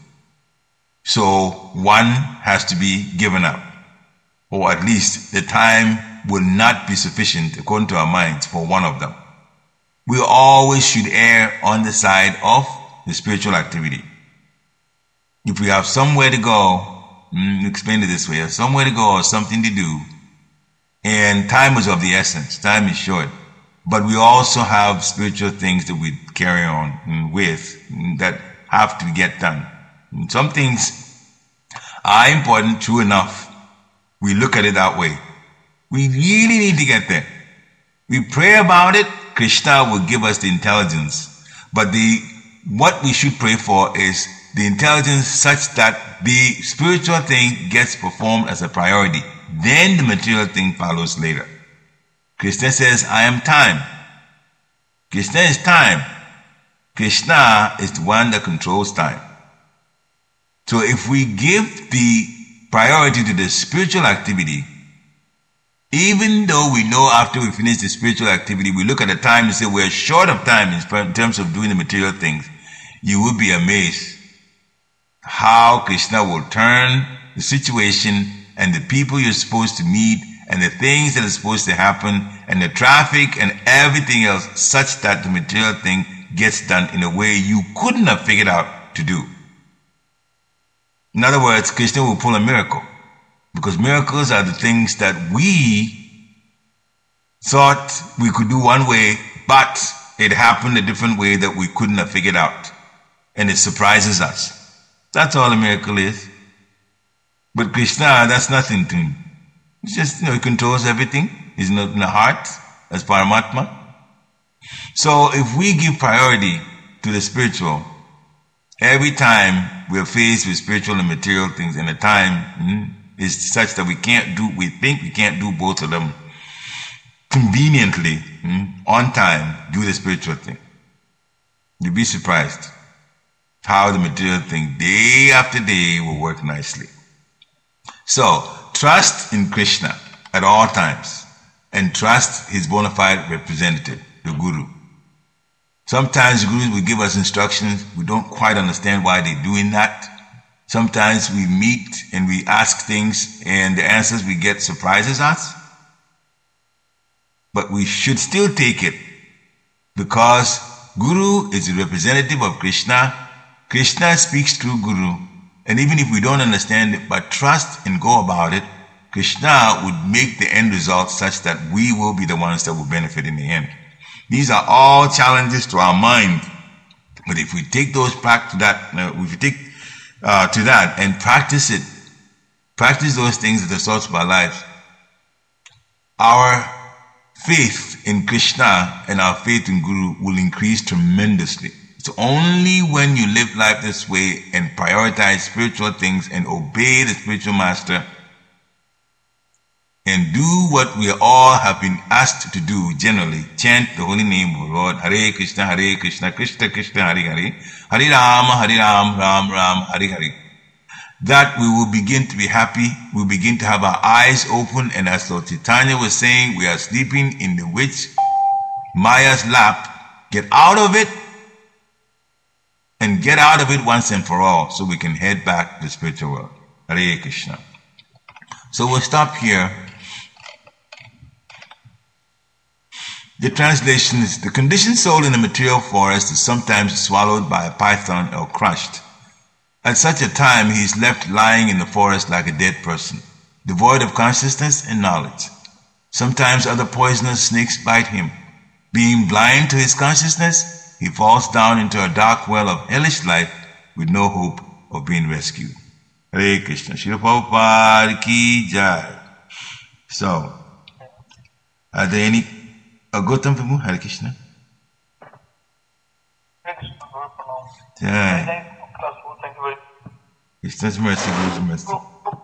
So one has to be given up. Or at least the time will not be sufficient according to our minds for one of them. We always should err on the side of the spiritual activity. If we have somewhere to go, mm, explain it this way, somewhere to go or something to do, and time is of the essence, time is short, but we also have spiritual things that we carry on mm, with mm, that have to get done. And some things are important, true enough. We look at it that way. We really need to get there. We pray about it, Krishna will give us the intelligence. But the what we should pray for is the intelligence such that the spiritual thing gets performed as a priority. Then the material thing follows later. Krishna says, I am time. Krishna is time. Krishna is the one that controls time. So if we give the priority to the spiritual activity, even though we know after we finish the spiritual activity, we look at the time and say we're short of time in terms of doing the material things, you will be amazed how Krishna will turn the situation and the people you're supposed to meet and the things that are supposed to happen and the traffic and everything else such that the material thing gets done in a way you couldn't have figured out to do. In other words, Krishna will pull a miracle. Because miracles are the things that we thought we could do one way, but it happened a different way that we couldn't have figured out. And it surprises us. That's all a miracle is. But Krishna, that's nothing to him. It's just, you know, he controls everything. He's in the heart as Paramatma. So if we give priority to the spiritual, every time we're faced with spiritual and material things, and the time mm, is such that we can't do, we think we can't do both of them conveniently, mm, on time, do the spiritual thing. You'll be surprised how the material thing day after day will work nicely. So, trust in Krishna at all times and trust his bona fide representative, the Guru. Sometimes the Gurus will give us instructions. We don't quite understand why they're doing that. Sometimes we meet and we ask things and the answers we get surprises us. But we should still take it because Guru is the representative of Krishna. Krishna speaks through Guru. And even if we don't understand it, but trust and go about it, Krishna would make the end result such that we will be the ones that will benefit in the end. These are all challenges to our mind. But if we take those back to that, uh, if we take uh, to that and practice it, practice those things at the source of our lives, our faith in Krishna and our faith in Guru will increase tremendously. It's only when you live life this way and prioritize spiritual things and obey the spiritual master and do what we all have been asked to do generally, chant the holy name of the Lord, Hare Krishna, Hare Krishna, Krishna Krishna, Hare Hare, Hare Rama, Hare Ram, Ram Ram, Hare Hare, that we will begin to be happy, we'll begin to have our eyes open, and as Lord Chaitanya was saying, we are sleeping in the witch Maya's lap. Get out of it, and get out of it once and for all, so we can head back to the spiritual world. Hare Krishna. So we'll stop here. The translation is, the conditioned soul in the material forest is sometimes swallowed by a python or crushed. At such a time, he is left lying in the forest like a dead person, devoid of consciousness and knowledge. Sometimes other poisonous snakes bite him. Being blind to his consciousness, he falls down into a dark well of hellish life with no hope of being rescued. Hare Krishna. Srila Prabhupada ki jai. So, are there any uh, Gautam Prabhu? Hare Krishna. Jai. Thank you very much. Krishna's mercy, Guru's mercy. So,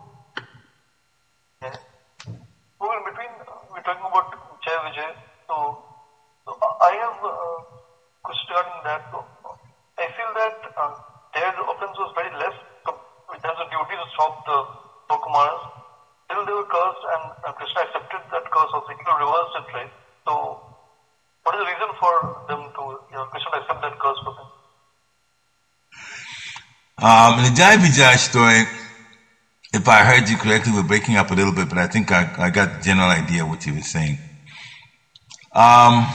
yes. So in between, we're talking about Jai Vijay. So, so I have a uh, question regarding that. So, I feel that uh, their offense was very less. So, it has a duty to stop the four Kumaras. Till they were cursed, and uh, Krishna accepted that curse also. He could have reversed it, right? So, what is the reason for them to, you know, Krishna accept that curse for them? Um, in the Jai Vijay story, if I heard you correctly, we're breaking up a little bit, but I think I, I got the general idea of what you were saying. Um,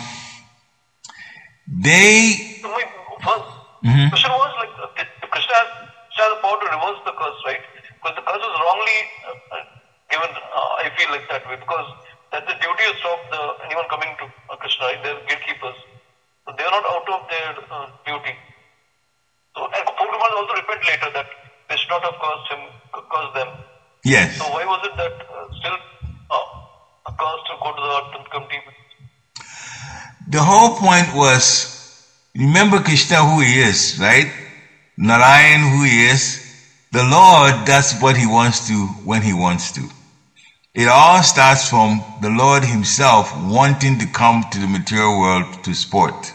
they... So my first mm-hmm. question was like, uh, Krishna has, Krishna has the power to reverse the curse, right? Because the curse was wrongly uh, given, uh, I feel like that way, because that's the duty to stop the, anyone coming to uh, Krishna, right? They're gatekeepers. So they are not out of their uh, duty. So, and Pokemon also repent later that they should not have caused him, caused them. Yes. So why was it that uh, still uh, caused to go to the earth and come deep? The whole point was, remember Krishna who he is, right? Narayan who he is. The Lord does what he wants to when he wants to. It all starts from the Lord himself wanting to come to the material world to sport.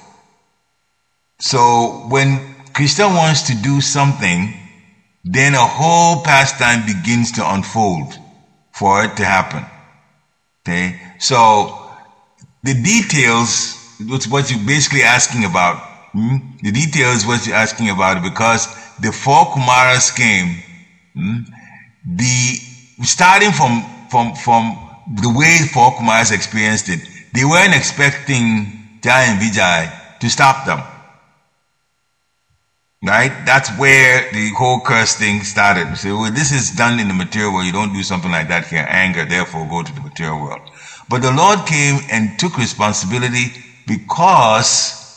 So when Krishna wants to do something, then a whole pastime begins to unfold for it to happen. Okay? So, the details, it's what you're basically asking about. Hmm? The details is what you're asking about because the four Kumaras came, hmm? the, starting from, from, from the way four Kumaras experienced it, they weren't expecting Jai and Vijay to stop them. Right? That's where the whole curse thing started. You say, well, this is done in the material world. You don't do something like that here. Anger, therefore, go to the material world. But the Lord came and took responsibility because,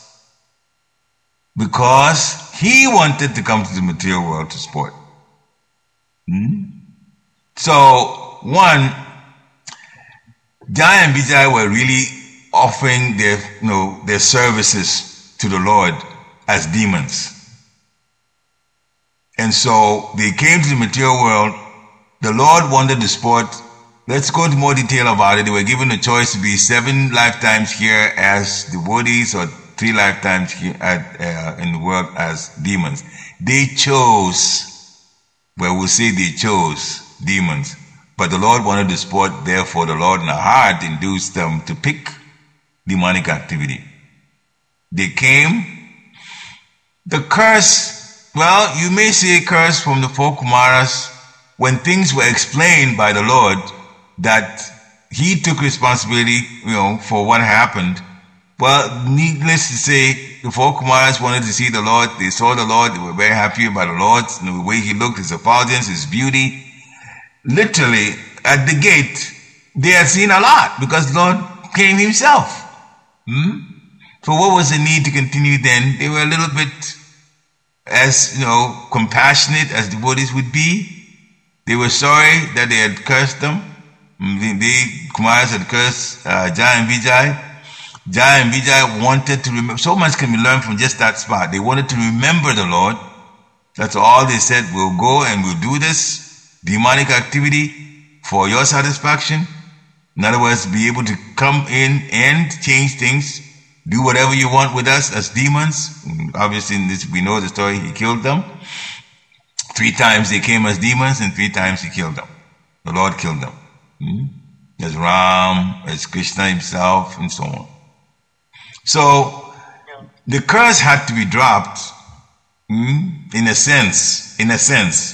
because He wanted to come to the material world to sport. Hmm? So, one, Jai and Vijay were really offering their, you know, their services to the Lord as demons. And so they came to the material world. The Lord wanted the sport. Let's go into more detail about it. They were given a choice to be seven lifetimes here as devotees or three lifetimes at, uh, in the world as demons. They chose, well, we'll say they chose demons. But the Lord wanted to support, therefore the Lord in the heart induced them to pick demonic activity. They came. The curse, well, you may say curse from the four Kumaras when things were explained by the Lord that he took responsibility, you know, for what happened. Well, needless to say, the four Kumaras wanted to see the Lord. They saw the Lord. They were very happy about the Lord, the way he looked, his effulgence, his beauty. Literally, at the gate, they had seen a lot because the Lord came himself. Hmm? So what was the need to continue then? They were a little bit as, you know, compassionate as devotees would be. They were sorry that they had cursed them. The Kumaras had cursed uh, Jai and Vijay. Jai and Vijay wanted to remember. So much can be learned from just that spot. They wanted to remember the Lord. That's all they said. We'll go and we'll do this demonic activity for your satisfaction. In other words, be able to come in and change things. Do whatever you want with us as demons. Obviously, in this, we know the story. He killed them. Three times they came as demons and three times he killed them. The Lord killed them. Hmm? As Ram, as Krishna himself, and so on. So, the curse had to be dropped, hmm, in a sense, in a sense,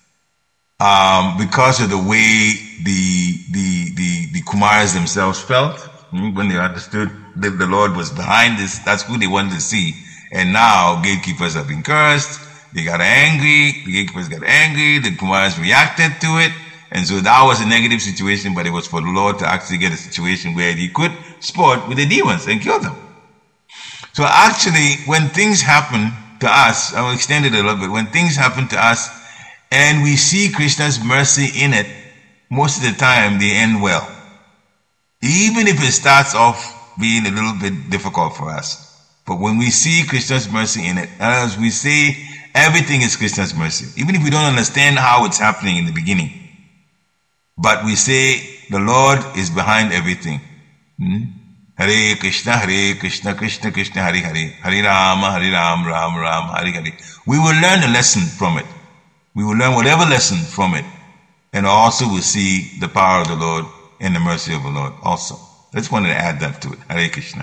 um, because of the way the, the, the, the Kumaras themselves felt, hmm, when they understood that the Lord was behind this. That's who they wanted to see. And now, gatekeepers have been cursed. They got angry. The gatekeepers got angry. The Kumaras reacted to it. And so that was a negative situation, but it was for the Lord to actually get a situation where he could sport with the demons and kill them. So actually, when things happen to us, I'll extend it a little bit, when things happen to us and we see Krishna's mercy in it, most of the time they end well. Even if it starts off being a little bit difficult for us. But when we see Krishna's mercy in it, as we say, everything is Krishna's mercy. Even if we don't understand how it's happening in the beginning. But we say, the Lord is behind everything. Hmm? Hare Krishna, Hare Krishna, Krishna Krishna, Hare Hare. Hare Rama, Hare Ram, Ram Ram, Hare Hare. We will learn a lesson from it. We will learn whatever lesson from it. And also we'll see the power of the Lord and the mercy of the Lord also. I just wanted to add that to it. Hare Krishna.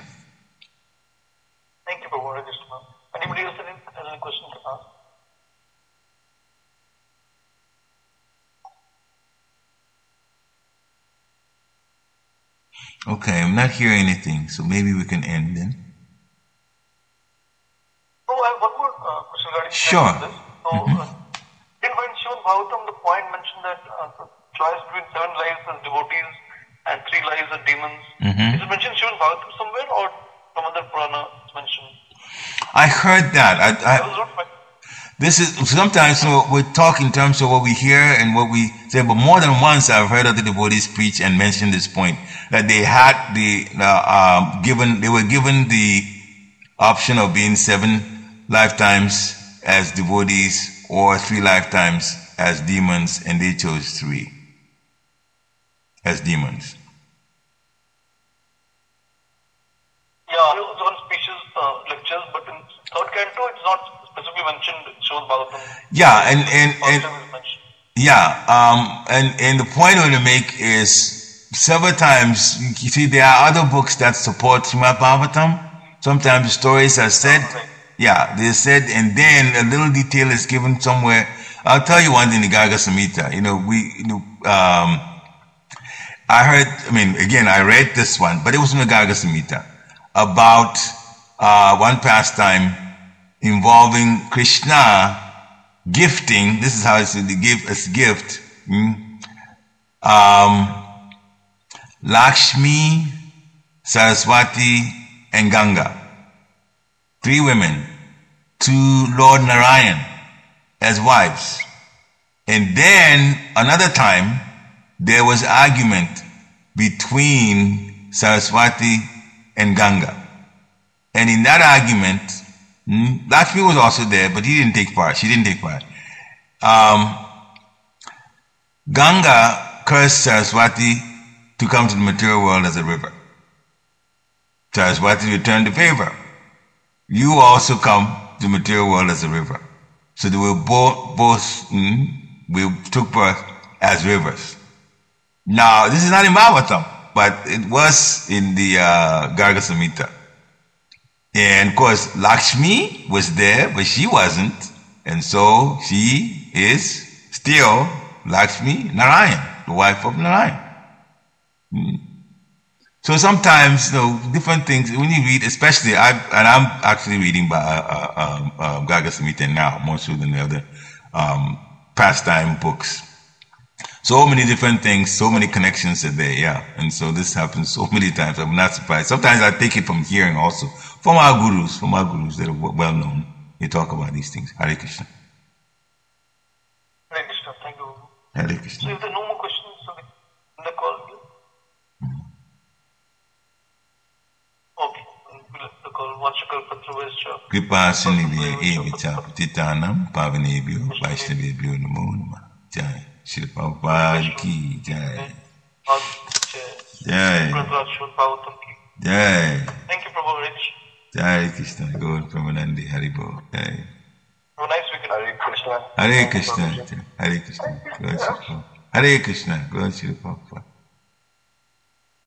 Thank you, Prabhu. Hare Krishna. Anybody else has any questions to ask? Okay, I'm not hearing anything, so maybe we can end then. Oh, I have one more uh, question regarding sure. this. So, mm-hmm. uh, in Srimad Bhagavatam, the point mentioned that uh, the choice between seven lives as devotees and three lives as demons. Mm-hmm. Is it mentioned in Srimad Bhagavatam somewhere, or some other Purana is mentioned? I heard that. I, I, that was not my This is sometimes, so we talk in terms of what we hear and what we say, but more than once I've heard other devotees preach and mention this point, that they had the, uh, um, given, they were given the option of being seven lifetimes as devotees or three lifetimes as demons, and they chose three as demons. Yeah, I was on speeches, uh, lectures, but in third canto it's not specifically mentioned in Srimad Bhagavatam. Yeah, and, and, and yeah, um, and, and the point I want to make is several times, you see, there are other books that support Srimad Bhagavatam. Sometimes the stories are said, okay. yeah, they're said, and then a little detail is given somewhere. I'll tell you one thing, the Garga Samhita. You know, we, you know, um, I heard, I mean, again, I read this one, but it was in the Garga Samhita about, uh, one pastime involving Krishna gifting, this is how it's the gift, as gift, hmm, um, Lakshmi, Saraswati, and Ganga. Three women to Lord Narayan as wives. And then another time, there was argument between Saraswati and Ganga. And in that argument, hmm, Lakshmi was also there, but he didn't take part. She didn't take part. Um, Ganga cursed Saraswati to come to the material world as a river. Saraswati returned the favor. you also come to material world as a river. So they were both, both mm, we took birth as rivers. Now, this is not in Bhagavatam, but it was in the uh, Garga Samhita. And of course, Lakshmi was there, but she wasn't. And so she is still Lakshmi Narayan, the wife of Narayan. Mm. So sometimes, you know, different things, when you read, especially, I, and I'm actually reading by uh, uh, uh, Garga Samhita now, more so than the other um, pastime books. So many different things, so many connections are there, yeah. And so this happens so many times, I'm not surprised. Sometimes I take it from hearing also, from our gurus, from our gurus that are well known. They talk about these things. Hare Krishna. Hare Krishna, thank you. Hare Krishna. So if there are no more questions so in the call, okay, we'll let the call. Vanshakal Patravescha. Kripa Sinivya Evicha Patitanam Pavanebhyo Vaishnavebhyo Namo Namah. Jai. Shri Prabhupada ki Jai. Jai. Jai. Thank you, Prabhu. Rich. Jai Krishna. Gaur Pramanandi Haribo. Jai. Have a nice weekend. Hare Krishna. Hare Krishna. Hare Krishna. Hare Krishna. Gaur Shri Prabhupada. Hare Krishna. Gaur Shri Prabhupada.